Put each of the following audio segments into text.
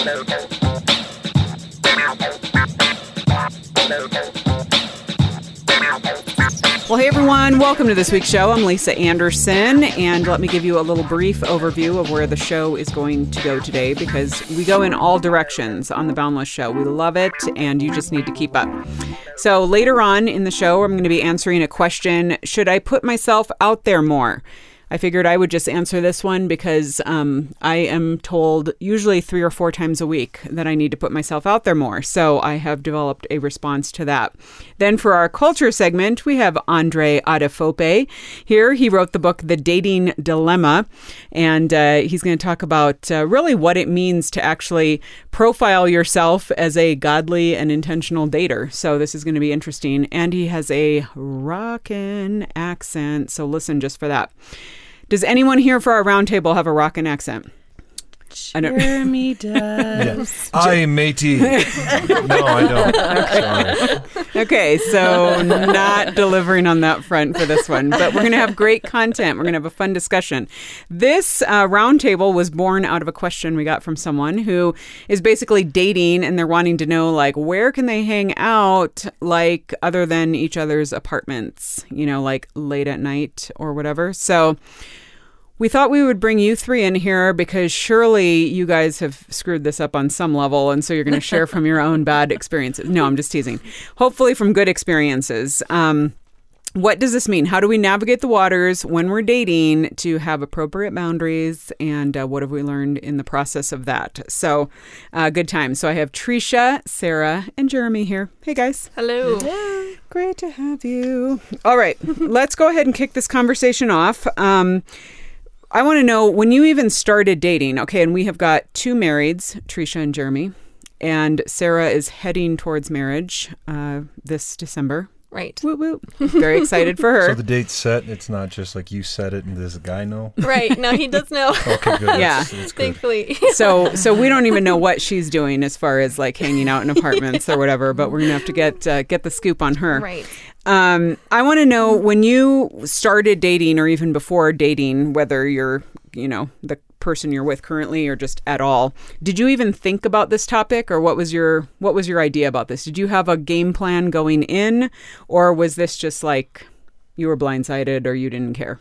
Well, hey everyone, welcome to this week's show. I'm Lisa Anderson, and let me give you a little brief overview of where the show is going to go today, because we go in all directions on the Boundless Show. We love it, and you just need to keep up. So later on in the show, I'm going to be answering a question: should I put myself out there more? I figured I would just answer this one because I am told usually 3 or 4 times a week that I need to put myself out there more. So I have developed a response to that. Then for our culture segment, we have Andre Adefope here. He wrote the book, The Dating Dilemma, and he's going to talk about really what it means to actually profile yourself as a godly and intentional dater. So this is going to be interesting. And he has a rockin' accent, so listen just for that. Does anyone here for our roundtable have a rockin' accent? Jeremy does. Yes. Aye, matey. No, I don't. Sorry. Okay, so not delivering on that front for this one, but we're going to have great content. We're going to have a fun discussion. This roundtable was born out of a question we got from someone who is basically dating, and they're wanting to know, like, where can they hang out, like, other than each other's apartments, you know, like late at night or whatever. So we thought we would bring you 3 in here because surely you guys have screwed this up on some level, and so you're going to share from your own bad experiences. No, I'm just teasing. Hopefully from good experiences. What does this mean? How do we navigate the waters when we're dating to have appropriate boundaries, and what have we learned in the process of that? So good time. So I have Tricia, Sarah, and Jeremy here. Hey, guys. Hello. Hello. Great to have you. All right, let's go ahead and kick this conversation off. I want to know, when you even started dating, okay, and we have got 2 marrieds, Tricia and Jeremy, and Sarah is heading towards marriage this December. Right. Woo woo. Very excited for her. So the date's set. It's not just like you said it and does the guy know? Right. No, he does know. Okay, good. Yeah. That's good. Thankfully. So we don't even know what she's doing as far as like hanging out in apartments or whatever, but we're going to have to get the scoop on her. Right. I want to know, when you started dating or even before dating, whether you're, you know, the person you're with currently or just at all, did you even think about this topic, or what was your idea about this? Did you have a game plan going in, or was this just like you were blindsided or you didn't care?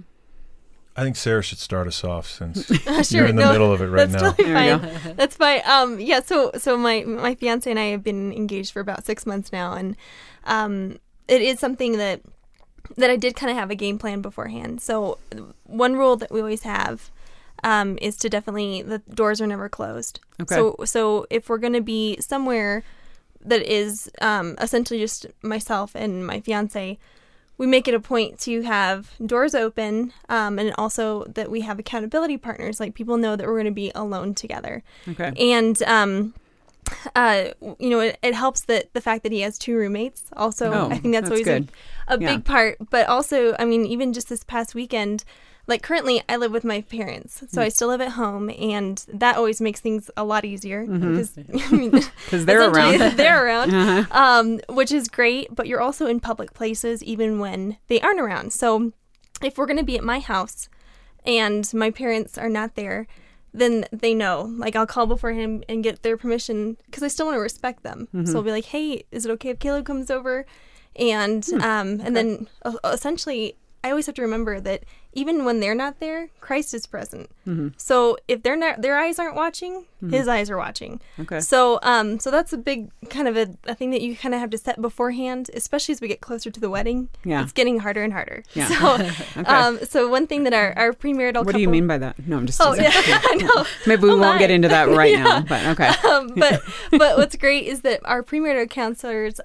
I think Sarah should start us off since Sure, you're in the middle of it right that's now. Totally There fine. That's fine. Yeah. So my fiance and I have been engaged for about 6 months now, and it is something that I did kind of have a game plan beforehand. So one rule that we always have is to definitely, the doors are never closed. Okay. So if we're going to be somewhere that is essentially just myself and my fiance, we make it a point to have doors open, and also that we have accountability partners. Like, people know that we're going to be alone together. Okay. And you know, it helps that the fact that he has 2 roommates. Also, I think that's always good. a big part. But also, I mean, even just this past weekend, like, currently I live with my parents, so I still live at home, and that always makes things a lot easier because I mean, they're around. They're around, which is great. But you're also in public places even when they aren't around. So if we're going to be at my house and my parents are not there, then they know. Like, I'll call beforehand and get their permission because I still want to respect them. So I'll be like, hey, is it okay if Caleb comes over? And and then essentially, I always have to remember that even when they're not there, Christ is present. So if they're not, their eyes aren't watching, his eyes are watching. Okay. So so that's a big kind of a thing that you kind of have to set beforehand, especially as we get closer to the wedding. Yeah. It's getting harder and harder. Yeah. So Okay. So one thing that our premarital couple. What do you mean by that? No, I'm just Oh teasing. yeah, I know. Maybe we Oh, won't my. get into that right now, but okay. But what's great is that our premarital counselors,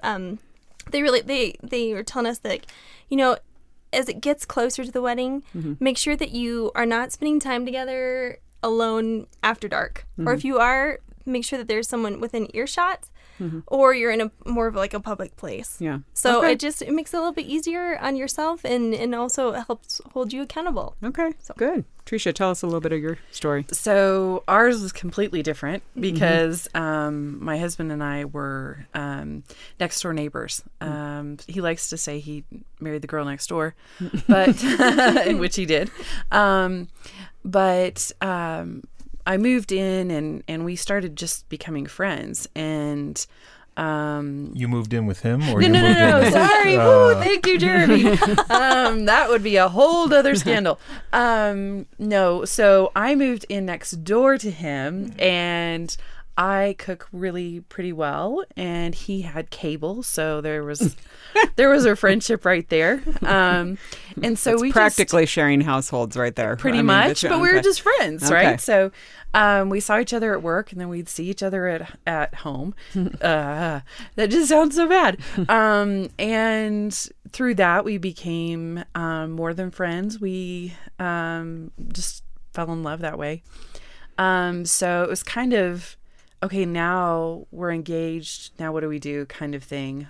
they were telling us that, you know, as it gets closer to the wedding, make sure that you are not spending time together alone after dark. Or if you are, make sure that there's someone within earshot, or you're in a more of like a public place. Yeah. So Okay. it makes it a little bit easier on yourself, and also helps hold you accountable. Okay. Good. Tricia, tell us a little bit of your story. So ours was completely different because my husband and I were next door neighbors. He likes to say he married the girl next door, but which he did. But I moved in and we started just becoming friends. And You moved in with him, or no. Sorry, thank you, Jeremy. That would be a whole other scandal. No, so I moved in next door to him, and I cook really pretty well, and he had cable, so there was a friendship right there. And so It's we practically sharing households right there. pretty I mean, much, but we were okay. just friends, Okay. right? So we saw each other at work, and then we'd see each other at home. That just sounds so bad. And through that, we became more than friends. We just fell in love that way. So it was kind of, okay, now we're engaged. Now what do we do kind of thing.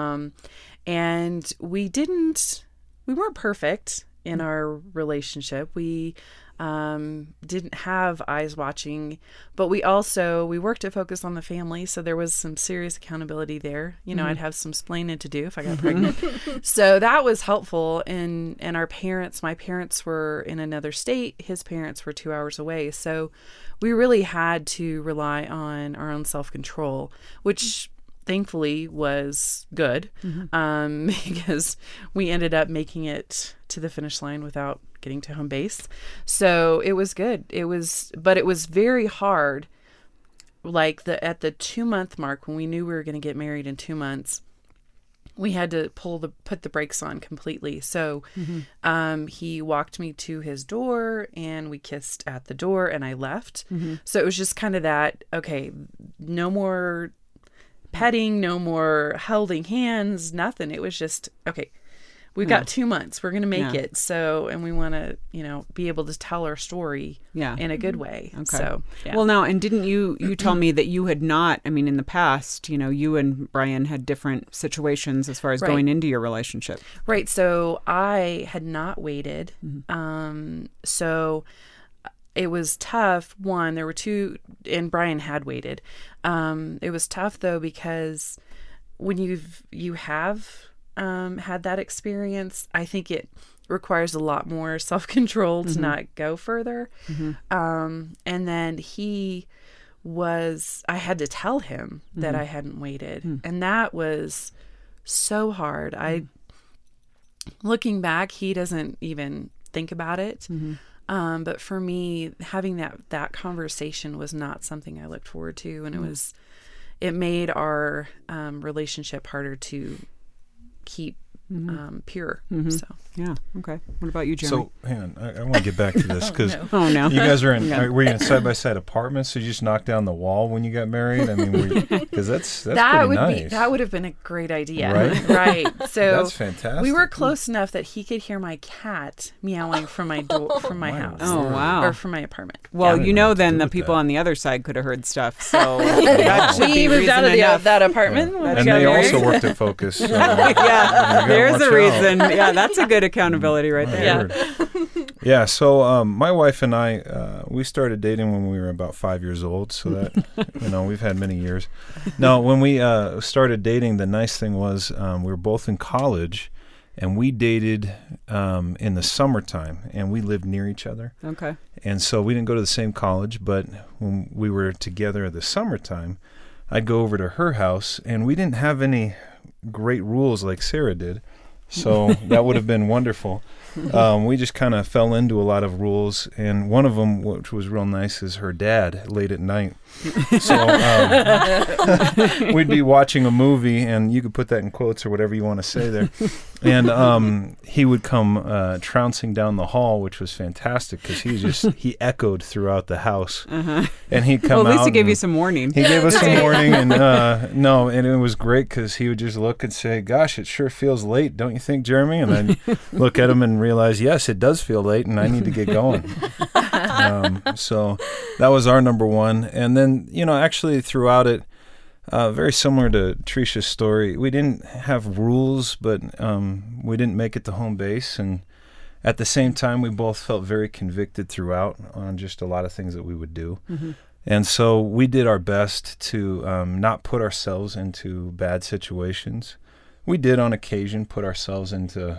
And we weren't perfect in our relationship. We didn't have eyes watching, but we worked to focus on the family. So there was some serious accountability there. You know, I'd have some splaining to do if I got pregnant. So that was helpful. And my parents were in another state. His parents were 2 hours away. So we really had to rely on our own self-control, which thankfully was good, because we ended up making it to the finish line without getting to home base. So it was good. But it was very hard. Like at the 2-month mark, when we knew we were going to get married in 2 months, we had to put the brakes on completely. So he walked me to his door, and we kissed at the door, and I left. So it was just kind of that, okay, no more petting, no more holding hands, nothing. It was just, okay, we've got 2 months. We're going to make it. So, and we want to, be able to tell our story in a good way. Okay. So, yeah. Well, now, and didn't you tell me that you had not, I mean, in the past, you and Brian had different situations as far as going into your relationship. Right. So I had not waited. So it was tough. One, there were two, and Brian had waited. It was tough though, because when you have had that experience, I think it requires a lot more self-control to not go further. And then I had to tell him that I hadn't waited. And that was so hard. Looking back, he doesn't even think about it. But for me, having that conversation was not something I looked forward to. And it made our relationship harder to keep pure. So Yeah. Okay. What about you, Jeremy? So, hang on. I want to get back to this because Oh, no. you guys were you in side-by-side apartments? So you just knocked down the wall when you got married? I mean, because that's pretty nice. That would have been a great idea. Right? Right. So That's fantastic. we were close enough that he could hear my cat meowing from my door, from my house. Oh, wow. Or from my apartment. Well, I don't know what to then do the with people that. on the other side could have heard stuff. So that should be We moved out of reason enough. that apartment. when we And got they married. also worked at Focus. So Yeah, there's a watch reason. Yeah, that's a good accountability right there. Yeah. So my wife and I, we started dating when we were about 5 years old. So that, we've had many years. Now, when we started dating, the nice thing was we were both in college, and we dated in the summertime, and we lived near each other. Okay. And so we didn't go to the same college, but when we were together in the summertime, I'd go over to her house, and we didn't have any great rules like Sarah did. So that would have been wonderful. We just kind of fell into a lot of rules, and one of them, which was real nice, is her dad late at night. So we'd be watching a movie, and you could put that in quotes or whatever you want to say there. And he would come trouncing down the hall, which was fantastic because he echoed throughout the house. And he'd come out. Well, at least he gave and you some warning. He gave us some warning, and and it was great because he would just look and say, "Gosh, it sure feels late, don't you think, Jeremy?" And then look at him and realize, yes, it does feel late, and I need to get going. So that was our number one. And then, actually throughout it, very similar to Tricia's story, we didn't have rules, but we didn't make it to home base. And at the same time, we both felt very convicted throughout on just a lot of things that we would do. And so we did our best to not put ourselves into bad situations. We did on occasion put ourselves into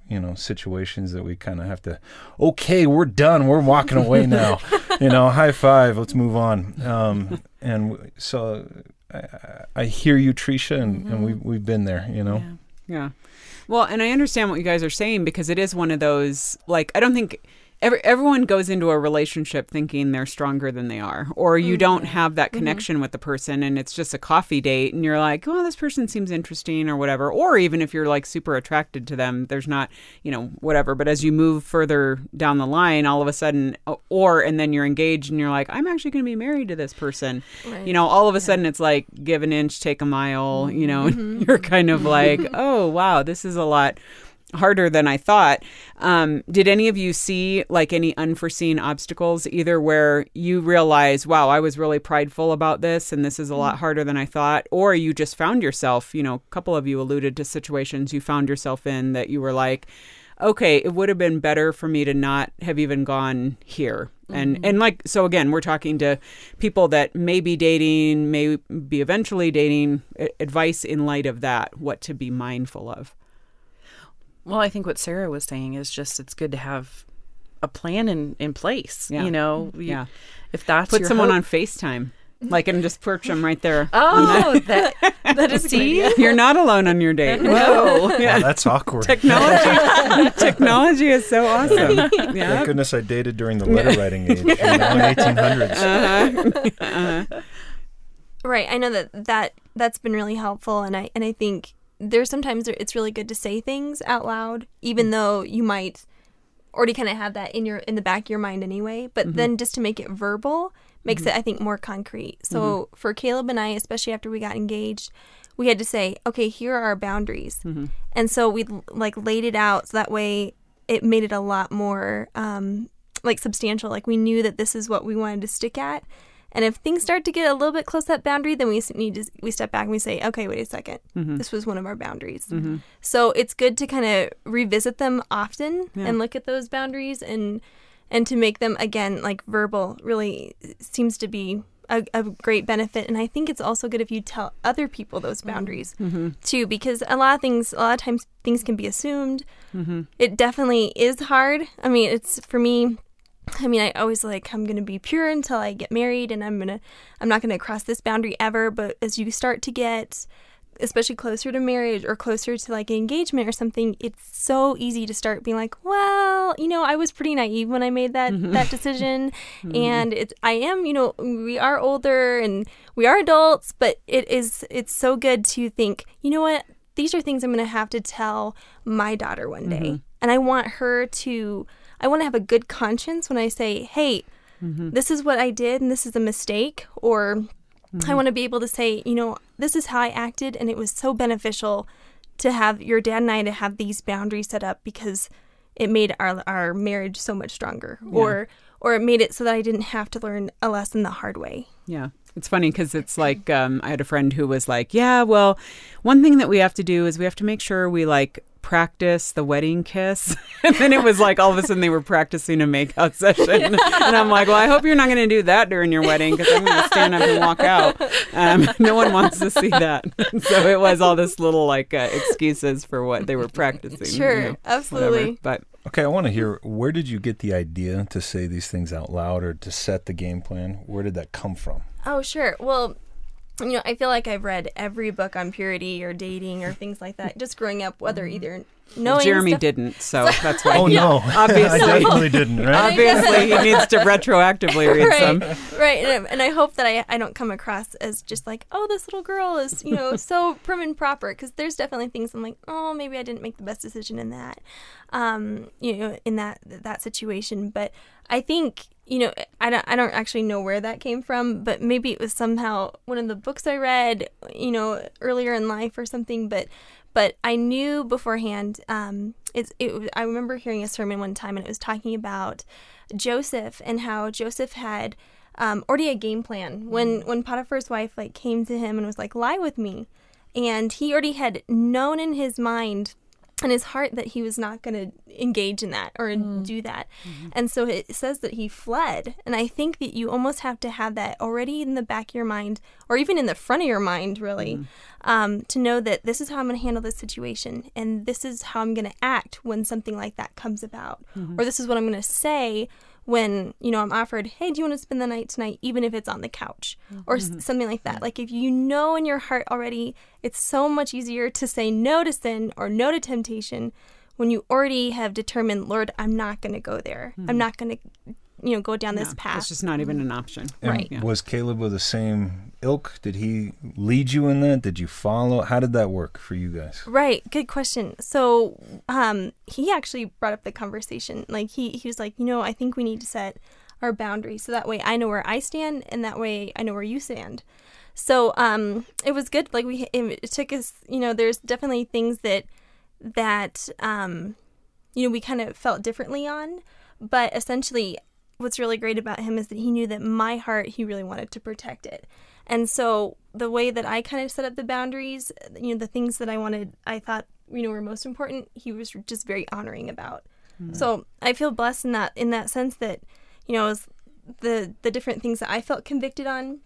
situations that we kind of have to, okay, we're done. We're walking away now. High five. Let's move on. So I hear you, Tricia, and we've been there, Yeah. Well, and I understand what you guys are saying, because it is one of those, like, I don't think everyone goes into a relationship thinking they're stronger than they are, or you don't have that connection with the person, and it's just a coffee date and you're like, oh, this person seems interesting or whatever. Or even if you're like super attracted to them, there's not, whatever. But as you move further down the line, all of a sudden, and then you're engaged and you're like, I'm actually going to be married to this person. Right. All of a sudden it's like, give an inch, take a mile, and you're kind of like, oh, wow, this is a lot harder than I thought. Did any of you see like any unforeseen obstacles, either where you realize, wow, I was really prideful about this and this is a lot harder than I thought, or you just found yourself, a couple of you alluded to situations you found yourself in that you were like, okay, it would have been better for me to not have even gone here. And like, so again, we're talking to people that may be dating, may be eventually dating, advice in light of that, what to be mindful of. Well, I think what Sarah was saying is just, it's good to have a plan in place. Yeah. If that's put your someone hope. on FaceTime, like, and just perch them right there. Oh, that is see, you're not alone on your date. No, yeah, that's awkward. Technology is so awesome. Yeah. Thank goodness I dated during the letter writing age, in the 1800s. Right. I know that's been really helpful, and I think there's sometimes it's really good to say things out loud, even though you might already kind of have that in the back of your mind anyway. But then just to make it verbal makes it, I think, more concrete. So for Caleb and I, especially after we got engaged, we had to say, okay, here are our boundaries. And so we like laid it out so that way it made it a lot more like substantial. Like we knew that this is what we wanted to stick at. And if things start to get a little bit close to that boundary, then we step back and we say, okay, wait a second. This was one of our boundaries. So it's good to kind of revisit them often and look at those boundaries and to make them, again, like verbal really seems to be a great benefit. And I think it's also good if you tell other people those boundaries too, because a lot of times things can be assumed. It definitely is hard. I mean, it's for me. I always I'm going to be pure until I get married, and I'm not going to cross this boundary ever. But as you start to get, especially closer to marriage or closer to like engagement or something, it's so easy to start being like, well, I was pretty naive when I made that decision. And we are older and we are adults, but it's so good to think, you know what, these are things I'm going to have to tell my daughter one day. And I want to have a good conscience when I say, hey, this is what I did and this is a mistake. Or I want to be able to say, this is how I acted and it was so beneficial to have your dad and I to have these boundaries set up because it made our marriage so much stronger. Yeah. Or it made it so that I didn't have to learn a lesson the hard way. Yeah. It's funny because it's like I had a friend who was like, yeah, well, one thing that we have to do is we have to make sure we like practice the wedding kiss. And then it was like all of a sudden they were practicing a makeout session. And I'm like, well, I hope you're not going to do that during your wedding because I'm going to stand up and walk out. No one wants to see that. So it was all this little like excuses for what they were practicing. Sure, absolutely. But okay, I want to hear, where did you get the idea to say these things out loud or to set the game plan? Where did that come from? Oh, sure. Well, I feel like I've read every book on purity or dating or things like that, just growing up, whether either knowing Jeremy stuff. didn't, so that's why. Oh, no. Obviously. I definitely didn't, right? Obviously, he needs to retroactively read some. Right. And I hope that I don't come across as just like, oh, this little girl is, so prim and proper, because there's definitely things I'm like, oh, maybe I didn't make the best decision in that, in that situation. But I think, I don't actually know where that came from, but maybe it was somehow one of the books I read, earlier in life or something. But I knew beforehand. I remember hearing a sermon one time, and it was talking about Joseph and how Joseph had already a game plan when Potiphar's wife came to him and was like, lie with me, and he already had known in his mind in his heart that he was not going to engage in that or do that. And so it says that he fled. And I think that you almost have to have that already in the back of your mind, or even in the front of your mind, really, to know that this is how I'm going to handle this situation. And this is how I'm going to act when something like that comes about. Or this is what I'm going to say when, I'm offered, hey, do you want to spend the night tonight, even if it's on the couch or something like that. Like if you know in your heart already, it's so much easier to say no to sin or no to temptation when you already have determined, Lord, I'm not going to go there. I'm not going to, go down this path. It's just not even an option. And Right. Yeah. was Caleb of the same ilk? Did he lead you in that? Did you follow? How did that work for you guys? Right. Good question. So he actually brought up the conversation. Like he was like, I think we need to set our boundaries so that way I know where I stand and that way I know where you stand. So it was good. Like it took us, there's definitely things that we kind of felt differently on. But essentially what's really great about him is that he knew that my heart, he really wanted to protect it. And so the way that I kind of set up the boundaries, the things that I thought, were most important, he was just very honoring about. So I feel blessed in that sense that, as the different things that I felt convicted on,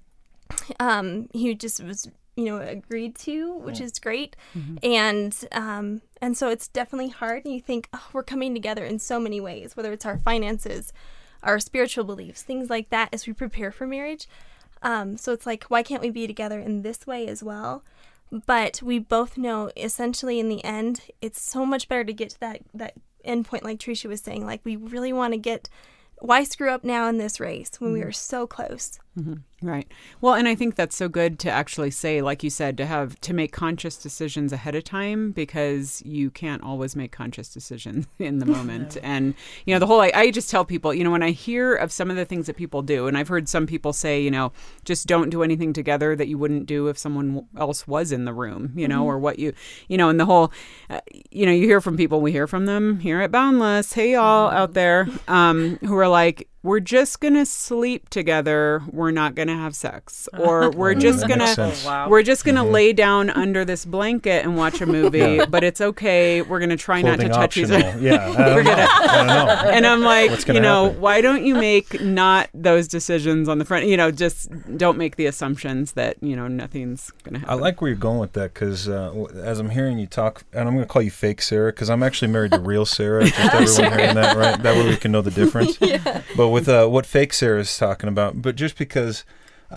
he just was, agreed to, which is great. And so it's definitely hard. And you think, we're coming together in so many ways, whether it's our finances, our spiritual beliefs, things like that as we prepare for marriage. So it's like, why can't we be together in this way as well? But we both know essentially in the end, it's so much better to get to that end point, like Tricia was saying. Like we really want to get, why screw up now in this race when we are so close? Right. Well, and I think that's so good to actually say, like you said, to make conscious decisions ahead of time, because you can't always make conscious decisions in the moment. And, the whole, I just tell people, when I hear of some of the things that people do, and I've heard some people say, just don't do anything together that you wouldn't do if someone else was in the room, or what and the whole, you hear from people, we hear from them here at Boundless, hey, y'all out there, who are like, we're just going to sleep together. We're not going to have sex. Or we're just going to lay down under this blanket and watch a movie, but it's okay. We're going to try not to touch each other. Yeah. I don't know. And I'm like, happen? why don't you make not those decisions on the front? Just don't make the assumptions that, nothing's going to happen. I like where you're going with that, because as I'm hearing you talk, and I'm going to call you fake Sarah, because I'm actually married to real Sarah. Just everyone hearing that, right? That way we can know the difference. But with what fake Sarah is talking about, but just because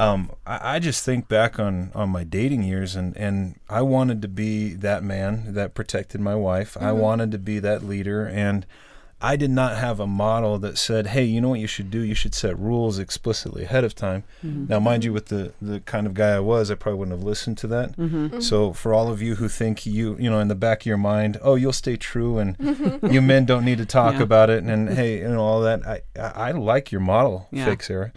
I just think back on my dating years, and I wanted to be that man that protected my wife. I wanted to be that leader, and I did not have a model that said, hey, you know what you should do? You should set rules explicitly ahead of time. Now, mind you, with the kind of guy I was, I probably wouldn't have listened to that. So for all of you who think in the back of your mind, oh, you'll stay true and you men don't need to talk about it. And hey, all that. I like your model, fake Sarah.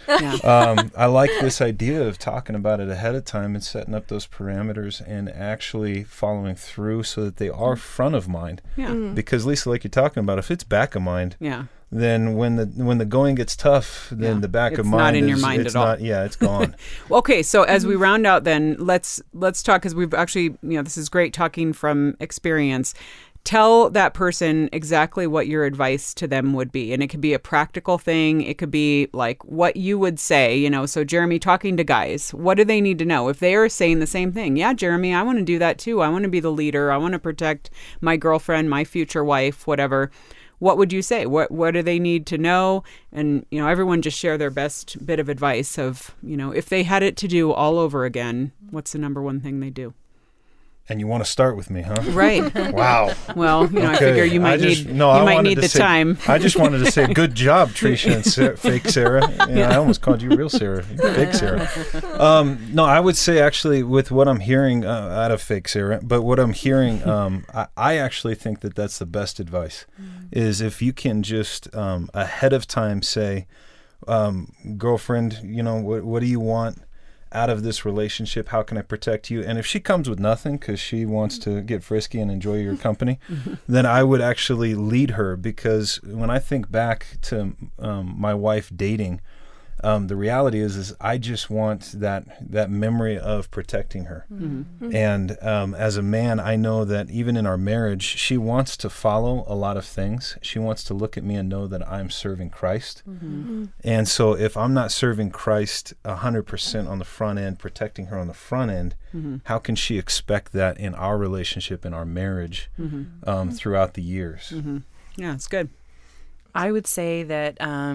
I like this idea of talking about it ahead of time and setting up those parameters and actually following through so that they are front of mind. Because Lisa, like you're talking about, if it's back of mind, then when the going gets tough, then the back of mind not in your mind at all. It's gone. Okay, so as we round out, then let's talk, because we've actually, this is great talking from experience. Tell that person exactly what your advice to them would be. And it could be a practical thing. It could be like what you would say, So Jeremy, talking to guys, what do they need to know? If they are saying the same thing, yeah, Jeremy, I want to do that too. I want to be the leader. I want to protect my girlfriend, my future wife, whatever. What would you say? What do they need to know? And, everyone just share their best bit of advice of, if they had it to do all over again, what's the number one thing they do? And you want to start with me, huh? Right. Wow. Well, I figure you might need the time. I just wanted to say, good job, Tricia and fake Sarah. I almost called you real Sarah, fake Sarah. No, I would say actually with what I'm hearing out of fake Sarah, but what I'm hearing, I actually think that that's the best advice, is if you can just ahead of time say, girlfriend, what do you want out of this relationship? How can I protect you? And if she comes with nothing because she wants to get frisky and enjoy your company, then I would actually lead her, because when I think back to my wife dating, the reality is I just want that memory of protecting her. And as a man, I know that even in our marriage, she wants to follow a lot of things. She wants to look at me and know that I'm serving Christ. And so if I'm not serving Christ 100% on the front end, protecting her on the front end, how can she expect that in our relationship, in our marriage, throughout the years? Yeah, it's good. I would say that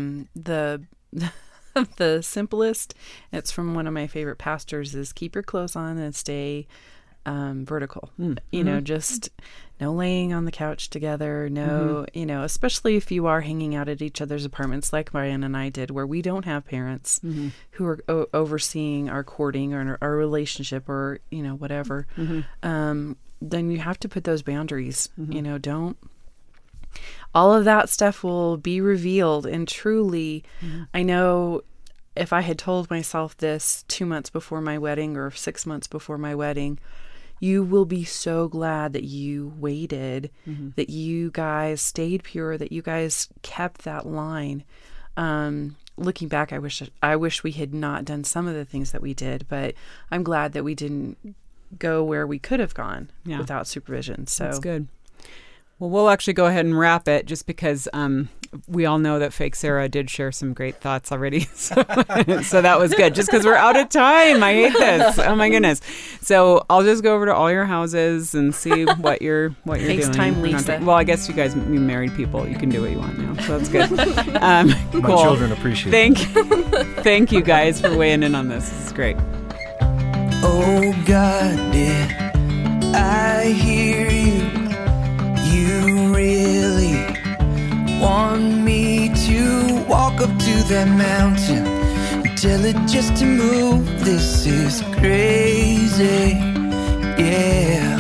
the simplest, it's from one of my favorite pastors, is keep your clothes on and stay vertical. You know, just no laying on the couch together. No, you know, especially if you are hanging out at each other's apartments like Marianne and I did, where we don't have parents who are overseeing our courting or our relationship or, you know, whatever. Then you have to put those boundaries. You know, don't. All of that stuff will be revealed, and truly, I know if I had told myself this 2 months before my wedding or 6 months before my wedding, you will be so glad that you waited, that you guys stayed pure, that you guys kept that line. Looking back, I wish we had not done some of the things that we did, but I'm glad that we didn't go where we could have gone without supervision. So that's good. Well, we'll actually go ahead and wrap it just because we all know that Fake Sarah did share some great thoughts already. So that was good. Just because we're out of time. I hate this. Oh, my goodness. So I'll just go over to all your houses and see what you're Thanks, doing. time, Lisa. Well, I guess you guys, you married people, you can do what you want now. So that's good. Cool. My children appreciate it. Thank you guys for weighing in on this. This is great. Oh God, did I hear you? You really want me to walk up to that mountain and tell it just to move? This is crazy, yeah.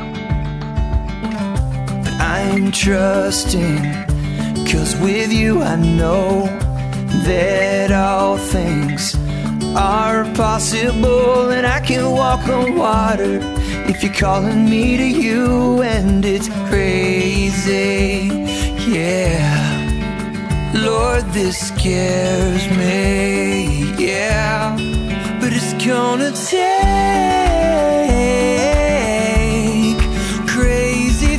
But I'm trusting, 'cause with you I know that all things are possible, and I can walk on water if you're calling me to you. And it's crazy, yeah. Lord, this scares me, yeah. But it's gonna take crazy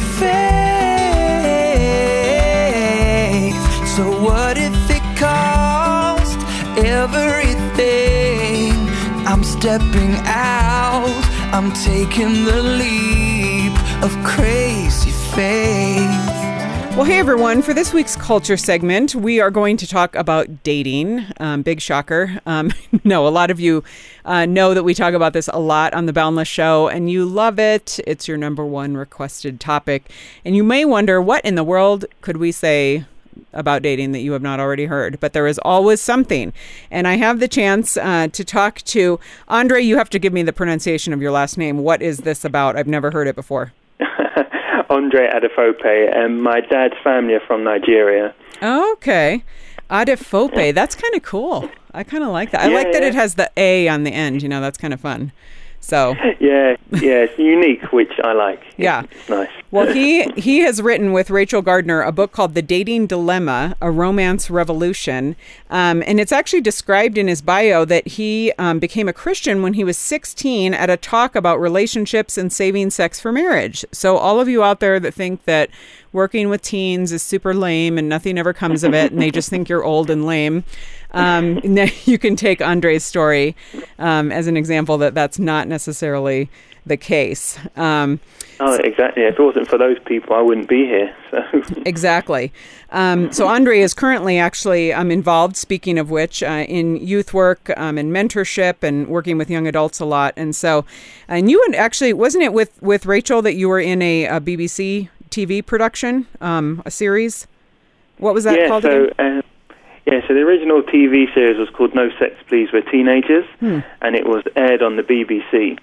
faith. So what if it cost everything? I'm stepping out, I'm taking the leap of crazy faith. Well, hey, everyone. For this week's culture segment, we are going to talk about dating. Big shocker. No, a lot of you know that we talk about this a lot on The Boundless Show, and you love it. It's your number one requested topic. And you may wonder, what in the world could we say about dating that you have not already heard? But there is always something. And I have the chance to talk to Andre. You have to give me the pronunciation of your last name. What is this about? I've never heard it before. Andre Adefope, and my dad's family are from Nigeria. Okay. Adefope. That's kind of cool. I kind of like that. I like that it has the A on the end. You know, that's kind of fun. So yeah, it's unique, which I like. Yeah, it's nice. Well, he has written with Rachel Gardner a book called The Dating Dilemma: A Romance Revolution, and it's actually described in his bio that he became a Christian when he was 16 at a talk about relationships and saving sex for marriage. So all of you out there that think that working with teens is super lame and nothing ever comes of it, and they just think you're old and lame, you can take Andre's story as an example that that's not necessarily the case. Oh, exactly. If it wasn't for those people, I wouldn't be here. So. Exactly. So Andre is currently actually involved, speaking of which, in youth work and mentorship and working with young adults a lot. And so, and you actually, wasn't it with Rachel that you were in a BBC TV production, a series? What was that called again? So the original TV series was called No Sex Please, We're Teenagers, and it was aired on the BBC.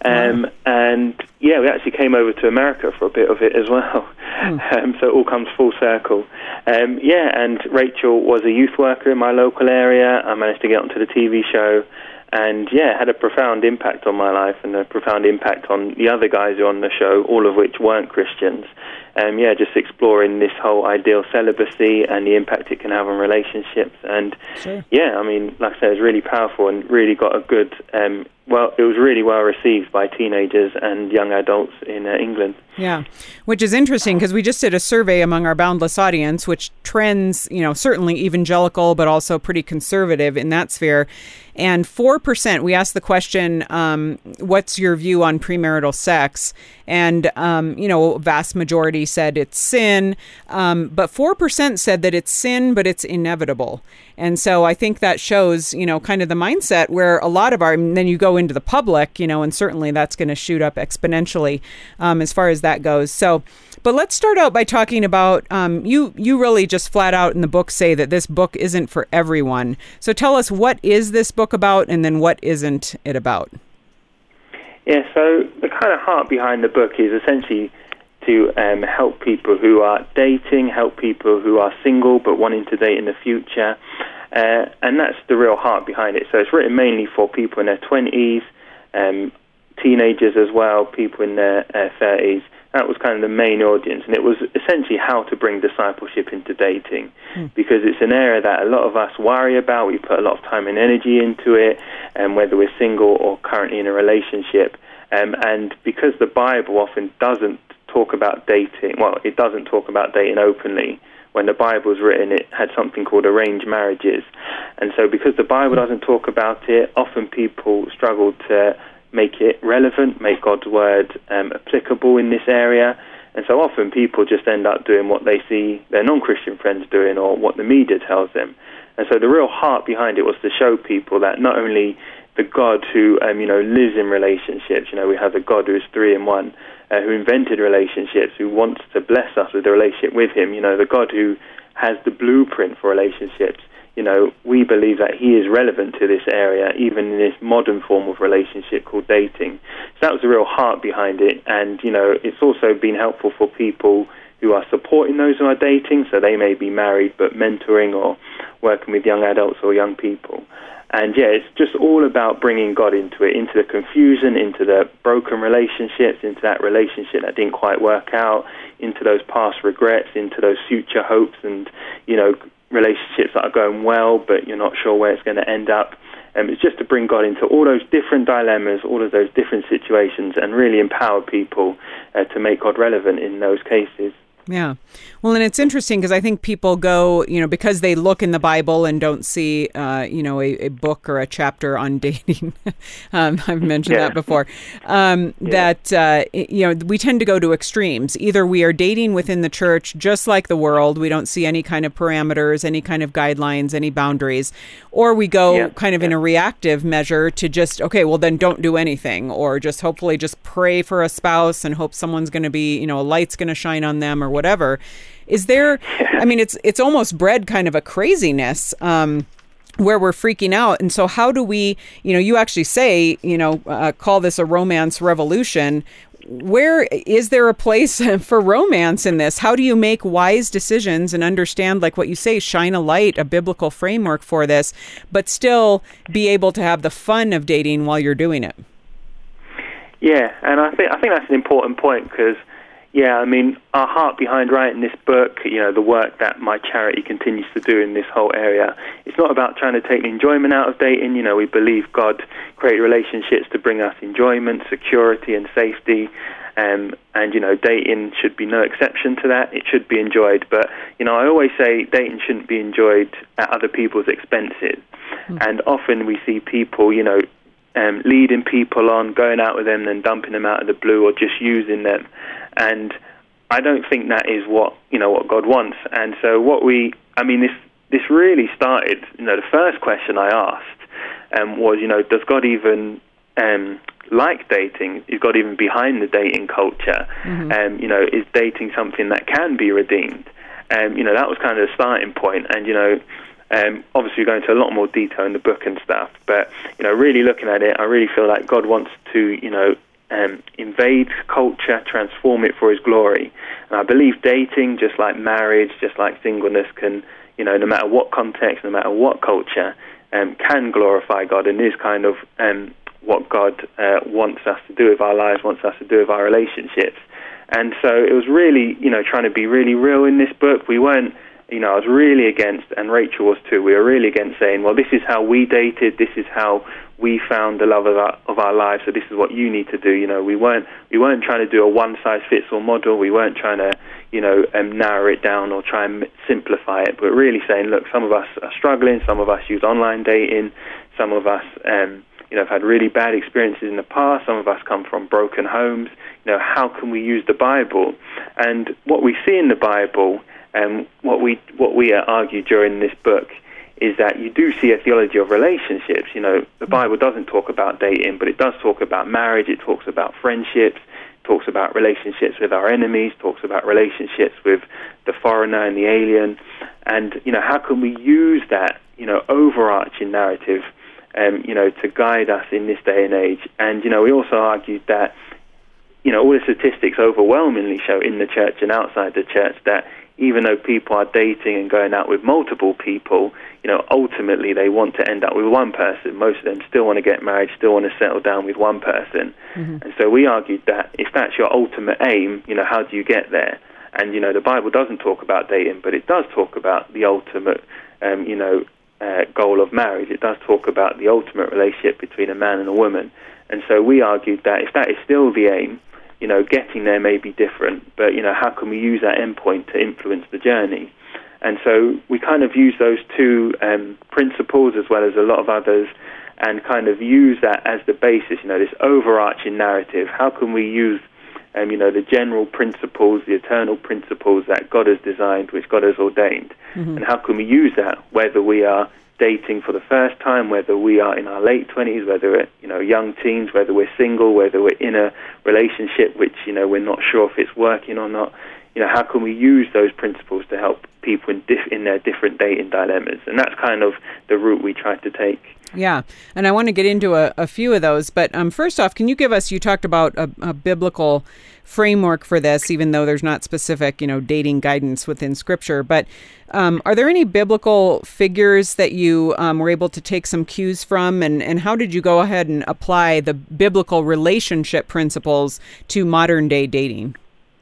And yeah, we actually came over to America for a bit of it as well. So it all comes full circle. Yeah, and Rachel was a youth worker in my local area. I managed to get onto the TV show, and yeah, had a profound impact on my life and a profound impact on the other guys who are on the show, all of which weren't Christians. Yeah, just exploring this whole ideal celibacy and the impact it can have on relationships. And yeah, I mean, like I said, it was really powerful and really got a good, well, it was really well received by teenagers and young adults in England. Yeah, which is interesting because we just did a survey among our Boundless audience, which trends, you know, certainly evangelical, but also pretty conservative in that sphere. And 4%, we asked the question, what's your view on premarital sex? And, you know, vast majority said it's sin, but 4% said that it's sin, but it's inevitable. And so I think that shows, you know, kind of the mindset where a lot of our, and then you go into the public, you know, and certainly that's going to shoot up exponentially as far as that goes. So, but let's start out by talking about, you really just flat out in the book say that this book isn't for everyone. So tell us, what is this book about, and then what isn't it about? Yeah, so the kind of heart behind the book is essentially to help people who are dating, help people who are single but wanting to date in the future. And that's the real heart behind it. So it's written mainly for people in their 20s, teenagers as well, people in their 30s. That was kind of the main audience, and it was essentially how to bring discipleship into dating, because it's an area that a lot of us worry about. We put a lot of time and energy into it, and whether we're single or currently in a relationship. And because the Bible often doesn't talk about dating, well, it doesn't talk about dating openly. When the Bible was written, it had something called arranged marriages. And so because the Bible doesn't talk about it, often people struggle to make it relevant, make God's word applicable in this area. And so often people just end up doing what they see their non-Christian friends doing or what the media tells them. And so the real heart behind it was to show people that not only the God who lives in relationships, we have a God who is 3 in 1, who invented relationships, who wants to bless us with a relationship with him, the God who has the blueprint for relationships. We believe that he is relevant to this area, even in this modern form of relationship called dating. So that was the real heart behind it. And, it's also been helpful for people who are supporting those who are dating. So they may be married, but mentoring or working with young adults or young people. And yeah, it's just all about bringing God into it, into the confusion, into the broken relationships, into that relationship that didn't quite work out, into those past regrets, into those future hopes and, relationships that are going well, but you're not sure where it's going to end up. It's just to bring God into all those different dilemmas, all of those different situations, and really empower people to make God relevant in those cases. Yeah. Well, and it's interesting because I think people go, because they look in the Bible and don't see, a book or a chapter on dating. I've mentioned that before. That, we tend to go to extremes. Either we are dating within the church, just like the world. We don't see any kind of parameters, any kind of guidelines, any boundaries. Or we go kind of in a reactive measure to just, okay, well, then don't do anything. Or just hopefully just pray for a spouse and hope someone's going to be, a light's going to shine on them or whatever. Is there, it's almost bred kind of a craziness where we're freaking out. And so how do we, you actually say, call this a romance revolution. Where is there a place for romance in this? How do you make wise decisions and understand, like what you say, shine a light, a biblical framework for this, but still be able to have the fun of dating while you're doing it? Yeah, and I think that's an important point because, our heart behind writing this book, the work that my charity continues to do in this whole area, it's not about trying to take the enjoyment out of dating. We believe God created relationships to bring us enjoyment, security, and safety. And dating should be no exception to that. It should be enjoyed. But, I always say dating shouldn't be enjoyed at other people's expenses. And often we see people, leading people on, going out with them, then dumping them out of the blue or just using them. And I don't think that is what God wants. And so this really started, the first question I asked was, does God even like dating? Is God even behind the dating culture? Is dating something that can be redeemed? That was kind of the starting point. And, obviously we go into a lot more detail in the book and stuff, but, really looking at it, I really feel like God wants to, invade culture, transform it for his glory. And I believe dating, just like marriage, just like singleness, can, no matter what context, no matter what culture, can glorify God, and is kind of what God wants us to do with our lives, wants us to do with our relationships. And so it was really, trying to be really real in this book. We weren't, I was really against, and Rachel was too, we were really against saying, well, this is how we dated, this is how we found the love of our lives, so this is what you need to do. We weren't trying to do a one-size-fits-all model. We weren't trying to, narrow it down or try and simplify it, but really saying, look, some of us are struggling, some of us use online dating, some of us, have had really bad experiences in the past, some of us come from broken homes. How can we use the Bible? And what we see in the Bible, what we argue during this book, is that you do see a theology of relationships. The Bible doesn't talk about dating, but it does talk about marriage, it talks about friendships, it talks about relationships with our enemies, talks about relationships with the foreigner and the alien. And, how can we use that, overarching narrative, to guide us in this day and age? And, we also argued that, all the statistics overwhelmingly show in the church and outside the church that even though people are dating and going out with multiple people, ultimately they want to end up with one person. Most of them still want to get married, still want to settle down with one person. Mm-hmm. And so we argued that if that's your ultimate aim, how do you get there? And, the Bible doesn't talk about dating, but it does talk about the ultimate, goal of marriage. It does talk about the ultimate relationship between a man and a woman. And so we argued that if that is still the aim, getting there may be different, but, how can we use that endpoint to influence the journey? And so we kind of use those two principles as well as a lot of others and kind of use that as the basis, this overarching narrative. How can we use, the general principles, the eternal principles that God has designed, which God has ordained? Mm-hmm. And how can we use that, whether we are dating for the first time, whether we are in our late 20s, whether we're young teens, whether we're single, whether we're in a relationship which we're not sure if it's working or not. How can we use those principles to help people in their different dating dilemmas? And that's kind of the route we tried to take. Yeah, and I want to get into a few of those, but first off, can you give us, you talked about a biblical framework for this, even though there's not specific, dating guidance within Scripture, but are there any biblical figures that you were able to take some cues from, and how did you go ahead and apply the biblical relationship principles to modern day dating?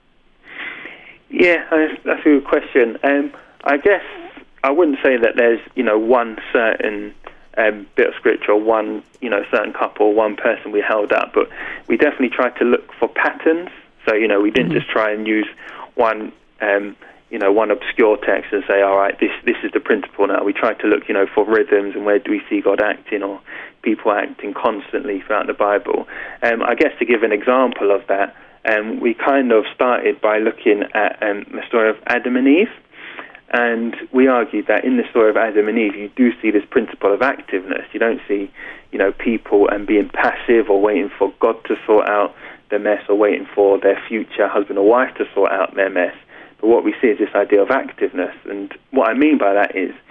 Yeah, that's a good question. I guess I wouldn't say that there's, one certain bit of scripture, one, certain couple, one person we held up, but we definitely tried to look for patterns. So, we didn't just try and use one, one obscure text and say, all right, this is the principle now. We tried to look, for rhythms and where do we see God acting or people acting constantly throughout the Bible. I guess to give an example of that, we kind of started by looking at the story of Adam and Eve. And we argued that in the story of Adam and Eve, you do see this principle of activeness. You don't see, people being passive or waiting for God to sort out the mess or waiting for their future husband or wife to sort out their mess. But what we see is this idea of activeness. And what I mean by that is,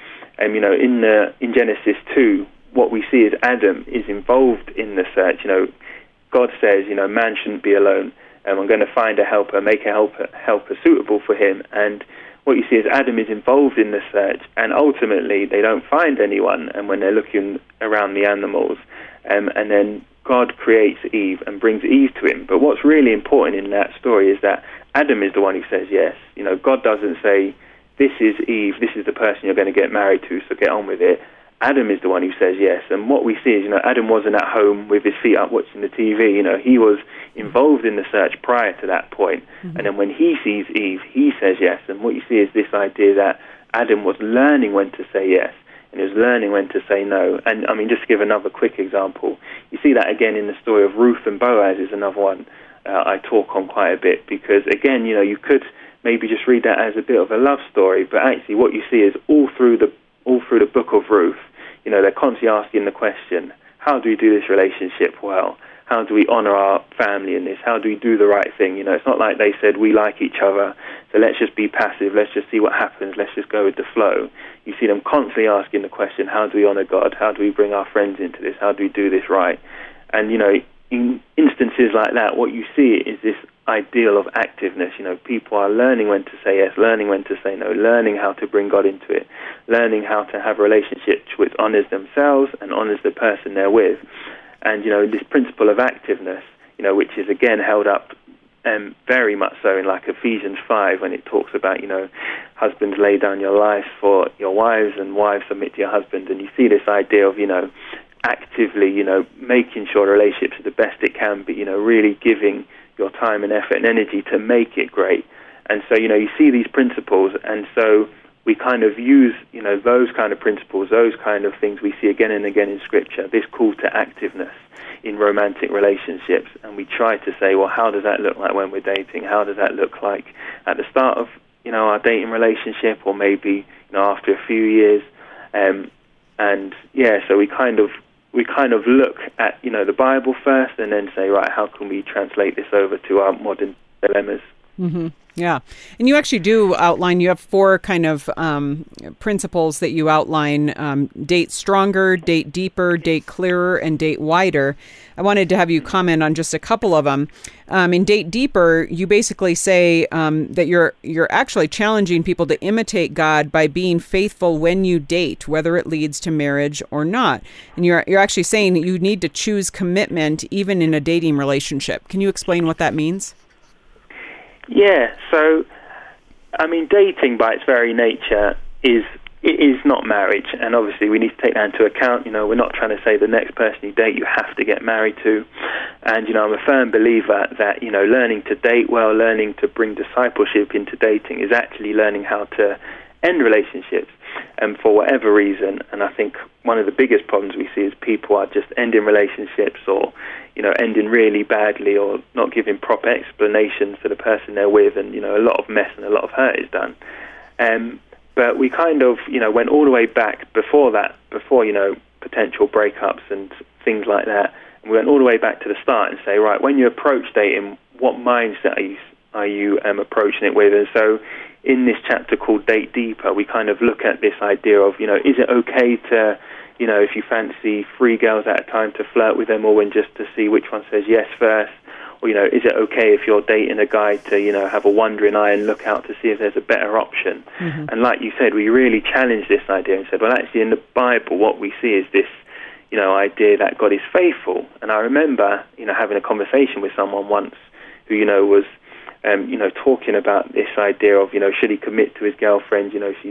in Genesis 2, what we see is Adam is involved in the search. God says, man shouldn't be alone. I'm going to find a helper, make a helper suitable for him. And what you see is Adam is involved in the search, and ultimately they don't find anyone. And when they're looking around the animals, and then God creates Eve and brings Eve to him. But what's really important in that story is that Adam is the one who says yes. God doesn't say, this is Eve, this is the person you're going to get married to, so get on with it. Adam is the one who says yes. And what we see is, Adam wasn't at home with his feet up watching the TV. He was involved in the search prior to that point. Mm-hmm. And then when he sees Eve, he says yes. And what you see is this idea that Adam was learning when to say yes, and he was learning when to say no. And, just to give another quick example, you see that again in the story of Ruth and Boaz is another one I talk on quite a bit, because, again, you could maybe just read that as a bit of a love story, but actually what you see is all through the book of Ruth, they're constantly asking the question, how do we do this relationship well? How do we honor our family in this? How do we do the right thing? It's not like they said, we like each other, so let's just be passive, let's just see what happens, let's just go with the flow. You see them constantly asking the question, how do we honor God? How do we bring our friends into this? How do we do this right? And, in instances like that, what you see is this ideal of activeness. People are learning when to say yes, learning when to say no, learning how to bring God into it, learning how to have a relationship which honors themselves and honors the person they're with. And, this principle of activeness, which is again held up very much so in like Ephesians 5 when it talks about, husbands lay down your lives for your wives and wives submit to your husband. And you see this idea of, actively, making sure the relationship is the best it can be, really giving your time and effort and energy to make it great. And so, you see these principles, and so we kind of use, those kind of principles, those kind of things we see again and again in Scripture, this call to activeness in romantic relationships. And we try to say, well, how does that look like when we're dating? How does that look like at the start of, our dating relationship, or maybe, after a few years? So we kind of look at, the Bible first, and then say, right, how can we translate this over to our modern dilemmas? Mm-hmm. Yeah. And you actually do outline, you have 4 kind of principles that you outline: date stronger, date deeper, date clearer, and date wider. I wanted to have you comment on just a couple of them. In Date Deeper, you basically say that you're actually challenging people to imitate God by being faithful when you date, whether it leads to marriage or not. And you're actually saying that you need to choose commitment even in a dating relationship. Can you explain what that means? Yeah, so, dating by its very nature is not marriage, and obviously we need to take that into account. We're not trying to say the next person you date you have to get married to. And, I'm a firm believer that, learning to date well, learning to bring discipleship into dating is actually learning how to end relationships, and for whatever reason. And I think one of the biggest problems we see is people are just ending relationships, or ending really badly, or not giving proper explanations to the person they're with, and a lot of mess and a lot of hurt is done. But we kind of went all the way back before potential breakups and things like that. And we went all the way back to the start and say, right, when you approach dating, what mindset are you approaching it with? And so in this chapter called Date Deeper, we kind of look at this idea of, is it okay to, if you fancy 3 girls at a time, to flirt with them all and just to see which one says yes first? Or, is it okay if you're dating a guy to, have a wandering eye and look out to see if there's a better option? Mm-hmm. And like you said, we really challenged this idea and said, well, actually in the Bible, what we see is this, idea that God is faithful. And I remember, having a conversation with someone once who, was, talking about this idea of, should he commit to his girlfriend? She's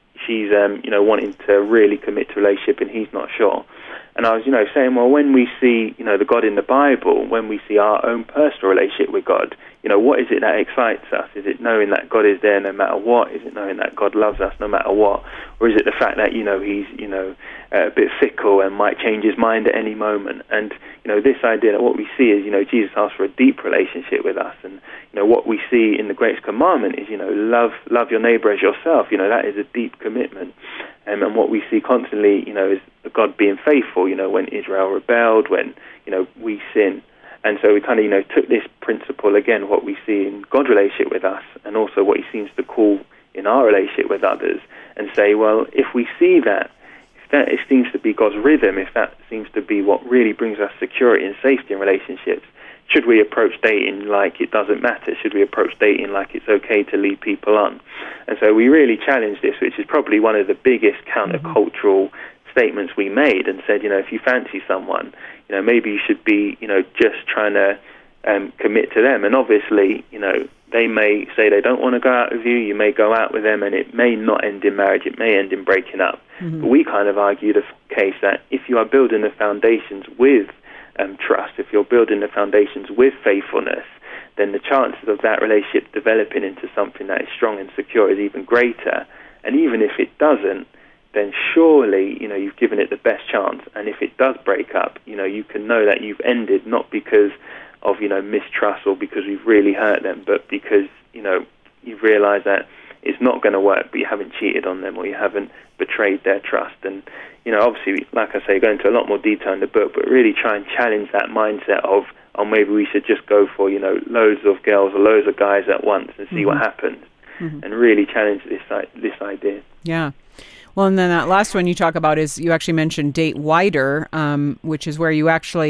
wanting to really commit to a relationship and he's not sure. And I was, saying, well, when we see, the God in the Bible, when we see our own personal relationship with God, what is it that excites us? Is it knowing that God is there no matter what? Is it knowing that God loves us no matter what? Or is it the fact that, he's, a bit fickle and might change his mind at any moment? And, this idea that what we see is, Jesus asks for a deep relationship with us. And, what we see in the greatest commandment is, love your neighbor as yourself. That is a deep commitment. And what we see constantly, is God being faithful, when Israel rebelled, when, we sin. And so we kind of, took this principle, again, what we see in God's relationship with us, and also what he seems to call in our relationship with others, and say, well, if we see that, if that it seems to be God's rhythm, if that seems to be what really brings us security and safety in relationships, should we approach dating like it doesn't matter? Should we approach dating like it's okay to lead people on? And so we really challenged this, which is probably one of the biggest countercultural statements we made, and said, if you fancy someone, maybe you should be, just trying to commit to them. And obviously, they may say they don't want to go out with you. You may go out with them, and it may not end in marriage. It may end in breaking up. Mm-hmm. But we kind of argue the case that if you are building the foundations with trust, if you're building the foundations with faithfulness, then the chances of that relationship developing into something that is strong and secure is even greater. And even if it doesn't, then surely, you've given it the best chance. And if it does break up, you can know that you've ended not because of, mistrust or because we've really hurt them, but because, you've realized that it's not going to work, but you haven't cheated on them or you haven't betrayed their trust. And, obviously, like I say, go into a lot more detail in the book, but really try and challenge that mindset of, maybe we should just go for, loads of girls or loads of guys at once and see what happens, and really challenge this idea. Yeah. Well, and then that last one you talk about is, you actually mentioned date wider, which is where you actually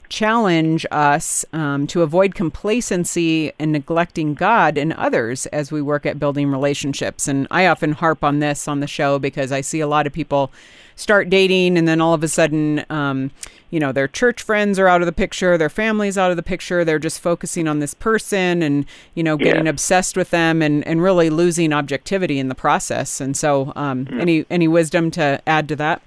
challenge us to avoid complacency and neglecting God and others as we work at building relationships. And I often harp on this on the show because I see a lot of people start dating and then all of a sudden, their church friends are out of the picture, their family's out of the picture, they're just focusing on this person and, getting obsessed with them and really losing objectivity in the process. And so any wisdom to add to that?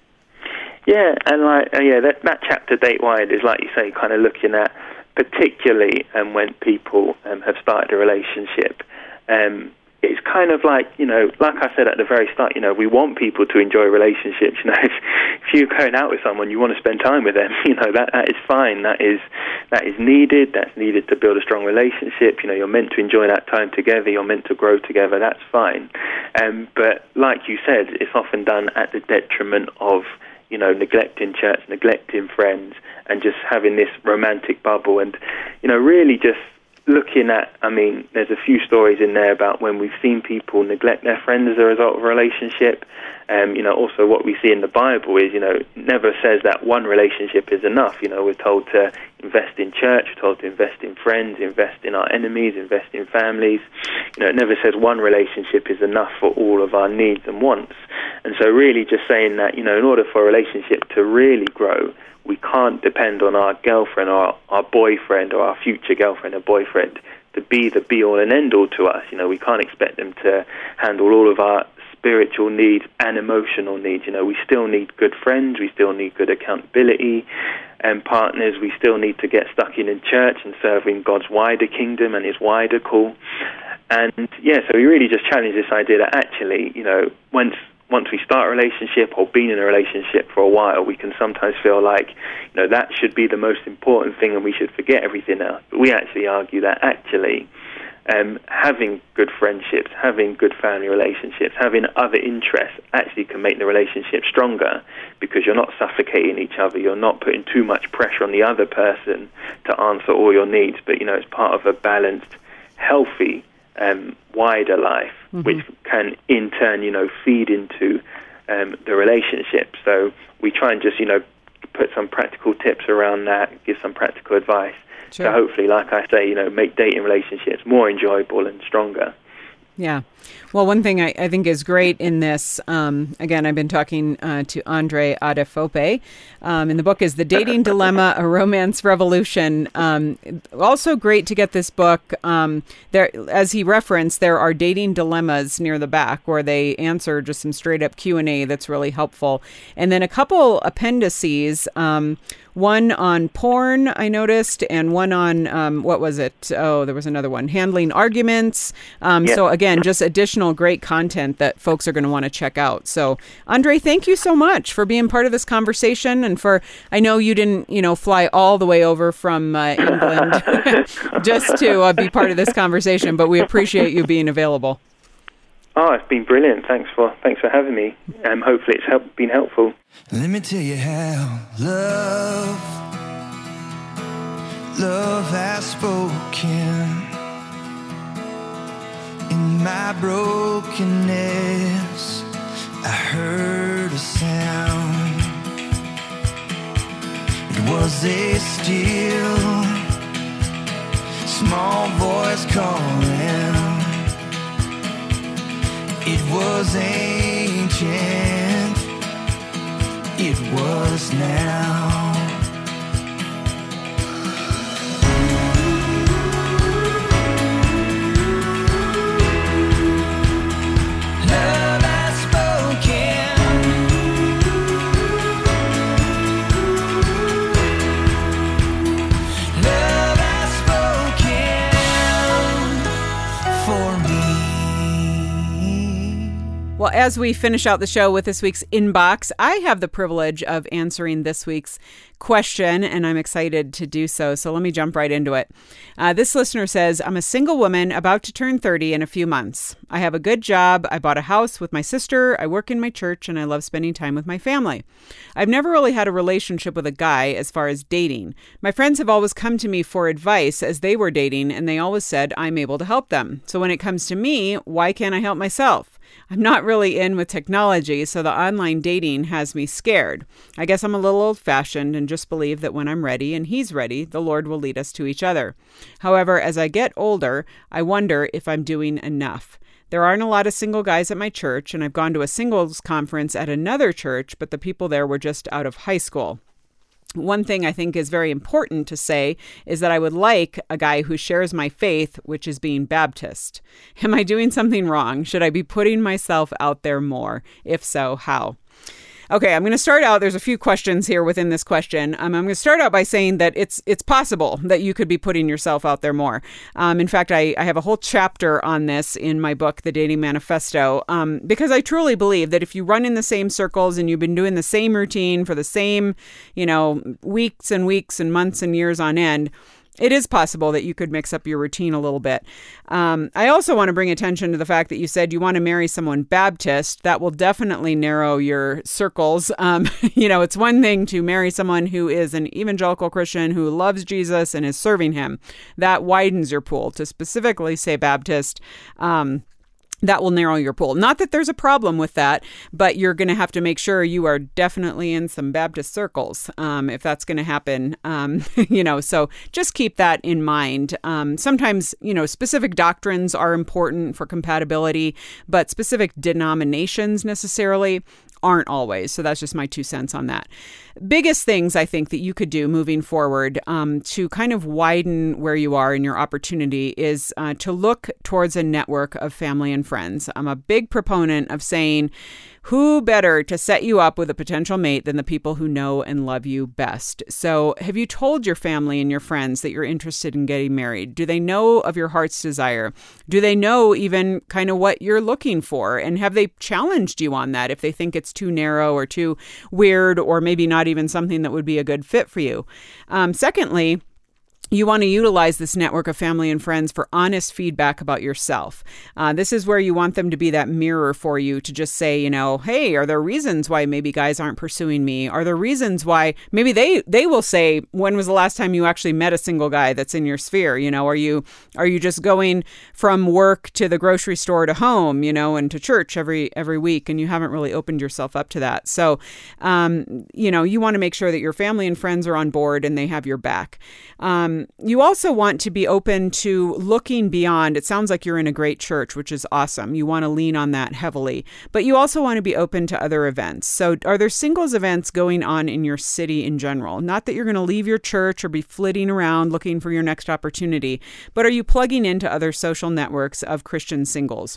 Yeah, and that chapter, Date Wide, is like you say, kind of looking at particularly when people have started a relationship. It's kind of like, like I said at the very start, we want people to enjoy relationships. If you're going out with someone, you want to spend time with them. That is fine. That is needed. That's needed to build a strong relationship. You're meant to enjoy that time together. You're meant to grow together. That's fine. But like you said, it's often done at the detriment of neglecting church, neglecting friends, and just having this romantic bubble. And, really just looking at, there's a few stories in there about when we've seen people neglect their friends as a result of a relationship. Also what we see in the Bible is, it never says that one relationship is enough. We're told to invest in church, we're told to invest in friends, invest in our enemies, invest in families. It never says one relationship is enough for all of our needs and wants. And so really just saying that, in order for a relationship to really grow, we can't depend on our girlfriend or our boyfriend or our future girlfriend or boyfriend to be the be-all and end-all to us. We can't expect them to handle all of our spiritual needs and emotional needs. We still need good friends, we still need good accountability and partners, we still need to get stuck in church and serving God's wider kingdom and his wider call. And so we really just challenge this idea that actually, once we start a relationship or been in a relationship for a while, we can sometimes feel like, that should be the most important thing and we should forget everything else. But we actually argue that actually having good friendships, having good family relationships, having other interests actually can make the relationship stronger because you're not suffocating each other, you're not putting too much pressure on the other person to answer all your needs, but, it's part of a balanced, healthy, wider life, which can in turn, feed into the relationship. So we try and just, put some practical tips around that, give some practical advice. Sure. So hopefully, like I say, make dating relationships more enjoyable and stronger. Yeah. Well, one thing I think is great in this, again, I've been talking to Andre Adefope, and the book is The Dating Dilemma, A Romance Revolution. Also great to get this book. There, as he referenced, there are dating dilemmas near the back where they answer just some straight up Q&A that's really helpful. And then a couple appendices, one on porn, I noticed, and one on, what was it? Oh, there was another one, handling arguments. So again, just additional great content that folks are going to want to check out. So Andre, thank you so much for being part of this conversation. And I know you didn't, fly all the way over from England just to be part of this conversation, but we appreciate you being available. Oh, it's been brilliant. Thanks for having me. Hopefully it's been helpful. Let me tell you how love has spoken. In my brokenness, I heard a sound. It was a still, small voice calling. It was ancient, it was now. Love has spoken. Love has spoken for me. Well, as we finish out the show with this week's Inbox, I have the privilege of answering this week's question, and I'm excited to do so. So let me jump right into it. This listener says, I'm a single woman about to turn 30 in a few months. I have a good job. I bought a house with my sister. I work in my church, and I love spending time with my family. I've never really had a relationship with a guy as far as dating. My friends have always come to me for advice as they were dating, and they always said I'm able to help them. So when it comes to me, why can't I help myself? I'm not really in with technology, so the online dating has me scared. I guess I'm a little old-fashioned and just believe that when I'm ready and he's ready, the Lord will lead us to each other. However, as I get older, I wonder if I'm doing enough. There aren't a lot of single guys at my church, and I've gone to a singles conference at another church, but the people there were just out of high school. One thing I think is very important to say is that I would like a guy who shares my faith, which is being Baptist. Am I doing something wrong? Should I be putting myself out there more? If so, how? Okay, I'm going to start out. There's a few questions here within this question. I'm going to start out by saying that it's possible that you could be putting yourself out there more. In fact, I have a whole chapter on this in my book, The Dating Manifesto, because I truly believe that if you run in the same circles and you've been doing the same routine for the same, weeks and weeks and months and years on end, it is possible that you could mix up your routine a little bit. I also want to bring attention to the fact that you said you want to marry someone Baptist. That will definitely narrow your circles. It's one thing to marry someone who is an evangelical Christian who loves Jesus and is serving him. That widens your pool. To specifically say Baptist, that will narrow your pool. Not that there's a problem with that, but you're going to have to make sure you are definitely in some Baptist circles if that's going to happen. So just keep that in mind. Sometimes, specific doctrines are important for compatibility, but specific denominations necessarily aren't always. So that's just my 2 cents on that. Biggest things I think that you could do moving forward to kind of widen where you are in your opportunity is to look towards a network of family and friends. I'm a big proponent of saying, who better to set you up with a potential mate than the people who know and love you best? So have you told your family and your friends that you're interested in getting married? Do they know of your heart's desire? Do they know even kind of what you're looking for? And have they challenged you on that if they think it's too narrow or too weird or maybe not even something that would be a good fit for you? Secondly, you want to utilize this network of family and friends for honest feedback about yourself. This is where you want them to be that mirror for you to just say, hey, are there reasons why maybe guys aren't pursuing me? Are there reasons why maybe they will say, when was the last time you actually met a single guy that's in your sphere? Are you just going from work to the grocery store to home, and to church every week, and you haven't really opened yourself up to that. So, you want to make sure that your family and friends are on board and they have your back. You also want to be open to looking beyond. It sounds like you're in a great church, which is awesome. You want to lean on that heavily, but you also want to be open to other events. So are there singles events going on in your city in general? Not that you're going to leave your church or be flitting around looking for your next opportunity, but are you plugging into other social networks of Christian singles?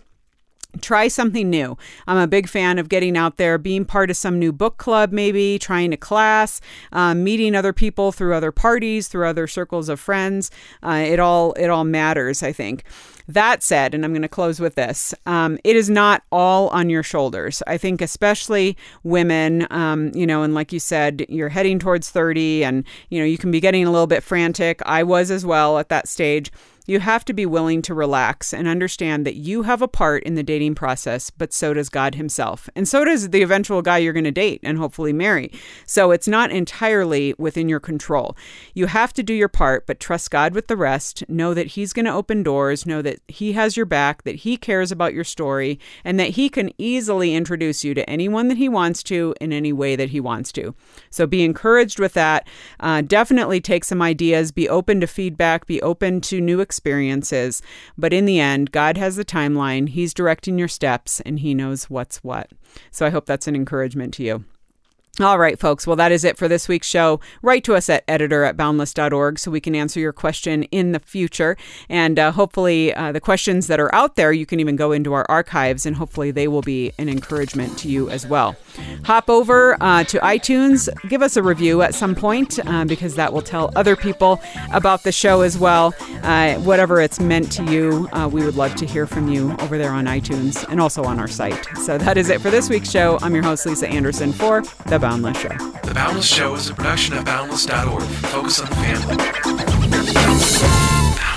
Try something new. I'm a big fan of getting out there, being part of some new book club, maybe trying a class, meeting other people through other parties, through other circles of friends. It all matters, I think. That said, and I'm going to close with this, it is not all on your shoulders. I think especially women, and like you said, you're heading towards 30 and, you can be getting a little bit frantic. I was as well at that stage. You have to be willing to relax and understand that you have a part in the dating process, but so does God himself. And so does the eventual guy you're going to date and hopefully marry. So it's not entirely within your control. You have to do your part, but trust God with the rest. Know that he's going to open doors. Know that he has your back, that he cares about your story, and that he can easily introduce you to anyone that he wants to in any way that he wants to. So be encouraged with that. Definitely take some ideas. Be open to feedback. Be open to new experiences, but in the end, God has the timeline. He's directing your steps and he knows what's what. So I hope that's an encouragement to you. All right, folks. Well, that is it for this week's show. Write to us at editor@boundless.org so we can answer your question in the future. And hopefully the questions that are out there, you can even go into our archives and hopefully they will be an encouragement to you as well. Hop over to iTunes. Give us a review at some point because that will tell other people about the show as well. Whatever it's meant to you, we would love to hear from you over there on iTunes and also on our site. So that is it for this week's show. I'm your host, Lisa Anderson, for The Boundless Show. The Boundless Show is a production of Boundless.org. Focus on the family.